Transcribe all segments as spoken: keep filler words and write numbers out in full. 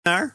Naar?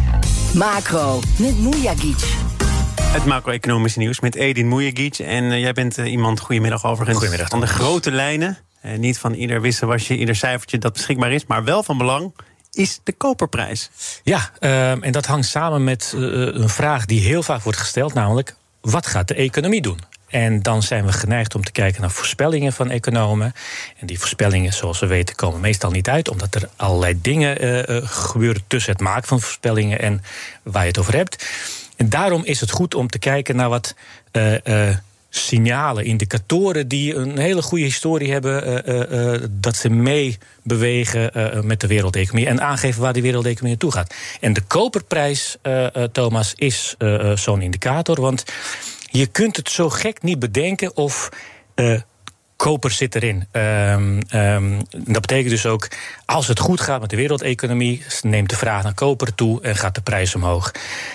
Macro, met Mujagic. Het macro-economische nieuws met Edin Mujagic. En uh, jij bent uh, iemand, goedemiddag overigens, goedemiddag, van de grote lijnen. Uh, niet van ieder wisselwasje, ieder cijfertje dat beschikbaar is, maar wel van belang is de koperprijs. Ja, uh, en dat hangt samen met uh, een vraag die heel vaak wordt gesteld, namelijk wat gaat de economie doen? En dan zijn we geneigd om te kijken naar voorspellingen van economen. En die voorspellingen, zoals we weten, komen meestal niet uit, omdat er allerlei dingen uh, uh, gebeuren tussen het maken van voorspellingen en waar je het over hebt. En daarom is het goed om te kijken naar wat uh, uh, signalen, indicatoren die een hele goede historie hebben, uh, uh, uh, dat ze meebewegen uh, met de wereldeconomie en aangeven waar die wereldeconomie naartoe gaat. En de koperprijs, uh, uh, Thomas, is uh, uh, zo'n indicator, want je kunt het zo gek niet bedenken of uh, koper zit erin. Um, um, dat betekent dus ook, als het goed gaat met de wereldeconomie, neemt de vraag naar koper toe en gaat de prijs omhoog.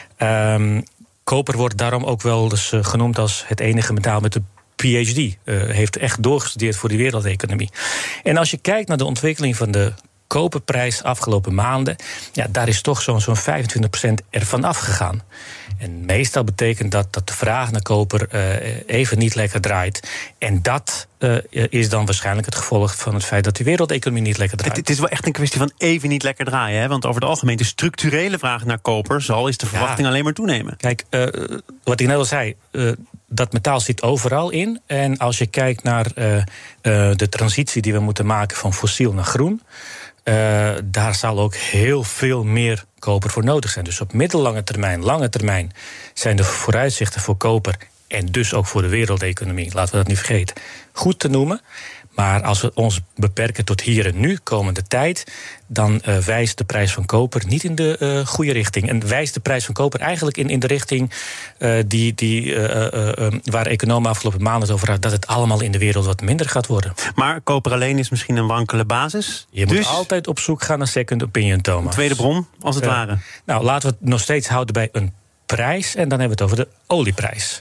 Um, koper wordt daarom ook wel dus, uh, genoemd als het enige metaal met de P H D. Uh, heeft echt doorgestudeerd voor die wereldeconomie. En als je kijkt naar de ontwikkeling van de koperprijs afgelopen maanden, ja, daar is toch zo'n, zo'n vijfentwintig procent ervan afgegaan. En meestal betekent dat dat de vraag naar koper uh, even niet lekker draait. En dat uh, is dan waarschijnlijk het gevolg van het feit dat de wereldeconomie niet lekker draait. Het, het is wel echt een kwestie van even niet lekker draaien. Hè? Want over het algemeen de structurele vraag naar koper zal is de verwachting ja. alleen maar toenemen. Kijk, uh, wat ik net al zei, uh, dat metaal zit overal in. En als je kijkt naar uh, uh, de transitie die we moeten maken van fossiel naar groen, Uh, daar zal ook heel veel meer koper voor nodig zijn. Dus op middellange termijn, lange termijn zijn de vooruitzichten voor koper en dus ook voor de wereldeconomie, laten we dat niet vergeten, goed te noemen. Maar als we ons beperken tot hier en nu, komende tijd, dan uh, wijst de prijs van koper niet in de uh, goede richting. En wijst de prijs van koper eigenlijk in, in de richting uh, die, die, uh, uh, uh, waar economen afgelopen maanden het over hadden, dat het allemaal in de wereld wat minder gaat worden. Maar koper alleen is misschien een wankele basis. Je dus moet altijd op zoek gaan naar second opinion, Thomas. Een tweede bron, als het uh, ware. Nou, laten we het nog steeds houden bij een prijs. En dan hebben we het over de olieprijs.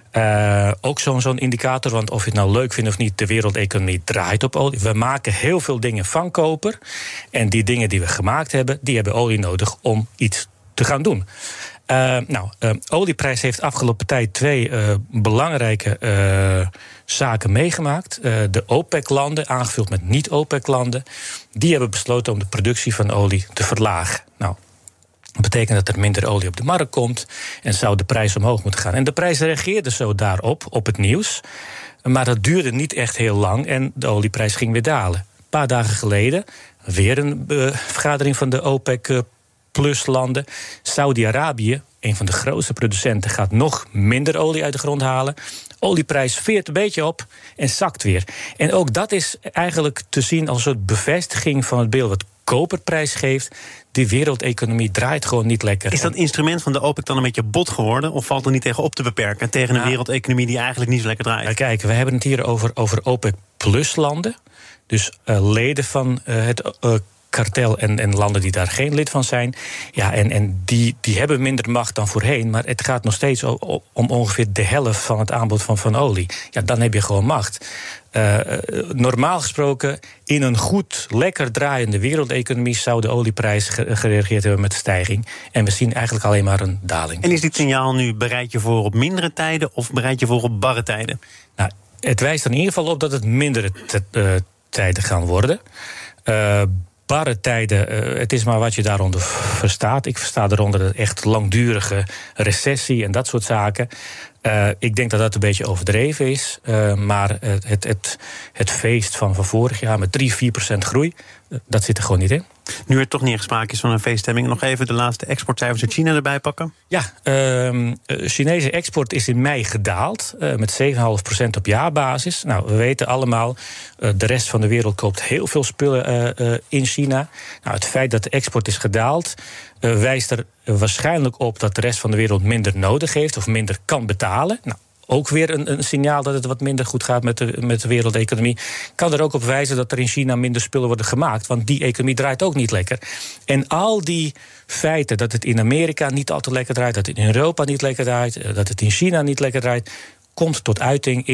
Uh, ook zo'n, zo'n indicator, want of je het nou leuk vindt of niet, de wereldeconomie draait op olie. We maken heel veel dingen van koper. En die dingen die we gemaakt hebben, die hebben olie nodig om iets te gaan doen. Uh, nou, uh, olieprijs heeft afgelopen tijd twee uh, belangrijke uh, zaken meegemaakt. Uh, de OPEC-landen, aangevuld met niet-OPEC-landen, die hebben besloten om de productie van olie te verlagen. Nou, dat betekent dat er minder olie op de markt komt en zou de prijs omhoog moeten gaan. En de prijs reageerde zo daarop, op het nieuws. Maar dat duurde niet echt heel lang en de olieprijs ging weer dalen. Een paar dagen geleden, weer een uh, vergadering van de OPEC-plus-landen. Saudi-Arabië, een van de grootste producenten, gaat nog minder olie uit de grond halen. Olieprijs veert een beetje op en zakt weer. En ook dat is eigenlijk te zien als een soort bevestiging van het beeld wat koperprijs geeft. Die wereldeconomie draait gewoon niet lekker. Is dat instrument van de OPEC dan een beetje bot geworden? Of valt er niet tegen op te beperken? Tegen een nou, wereldeconomie die eigenlijk niet zo lekker draait? Nou, kijk, we hebben het hier over, over OPEC-plus-landen. Dus uh, leden van uh, het uh, kartel en, en landen die daar geen lid van zijn. Ja, en, en die, die hebben minder macht dan voorheen. Maar het gaat nog steeds om, om ongeveer de helft van het aanbod van, van olie. Ja, dan heb je gewoon macht. Uh, normaal gesproken, in een goed, lekker draaiende wereldeconomie zou de olieprijs gereageerd hebben met stijging. En we zien eigenlijk alleen maar een daling. En is dit signaal nu, bereid je voor op mindere tijden of bereid je voor op barre tijden? Nou, het wijst er in ieder geval op dat het mindere t- uh, tijden gaan worden. Uh, barre tijden, uh, het is maar wat je daaronder verstaat. Ik versta eronder een echt langdurige recessie en dat soort zaken. Uh, ik denk dat dat een beetje overdreven is. Uh, maar het, het, het, het feest van, van vorig jaar met drie, vier procent groei, uh, dat zit er gewoon niet in. Nu er toch niet echt sprake is van een feeststemming, nog even de laatste exportcijfers uit China erbij pakken? Ja, uh, Chinese export is in mei gedaald uh, met zeven komma vijf procent op jaarbasis. Nou, we weten allemaal, uh, de rest van de wereld koopt heel veel spullen uh, uh, in China. Nou, het feit dat de export is gedaald Uh, wijst er waarschijnlijk op dat de rest van de wereld minder nodig heeft of minder kan betalen. Nou, ook weer een, een signaal dat het wat minder goed gaat met de, met de wereldeconomie. Kan er ook op wijzen dat er in China minder spullen worden gemaakt, want die economie draait ook niet lekker. En al die feiten, dat het in Amerika niet altijd lekker draait, dat het in Europa niet lekker draait, dat het in China niet lekker draait, komt tot uiting in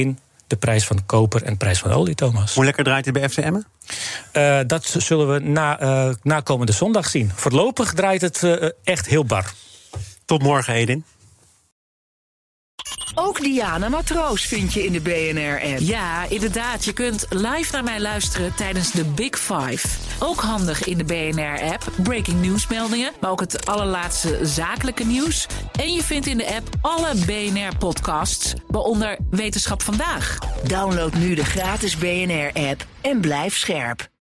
de prijs van koper en de prijs van olie, Thomas. Hoe lekker draait het bij F C Emmen? Uh, dat zullen we na, uh, na komende zondag zien. Voorlopig draait het uh, echt heel bar. Tot morgen, Edin. Ook Diana Matroos vind je in de B N R-app. Ja, inderdaad. Je kunt live naar mij luisteren tijdens de Big Five. Ook handig in de B N R-app. Breaking nieuwsmeldingen, maar ook het allerlaatste zakelijke nieuws. En je vindt in de app alle B N R-podcasts, waaronder Wetenschap Vandaag. Download nu de gratis B N R-app en blijf scherp.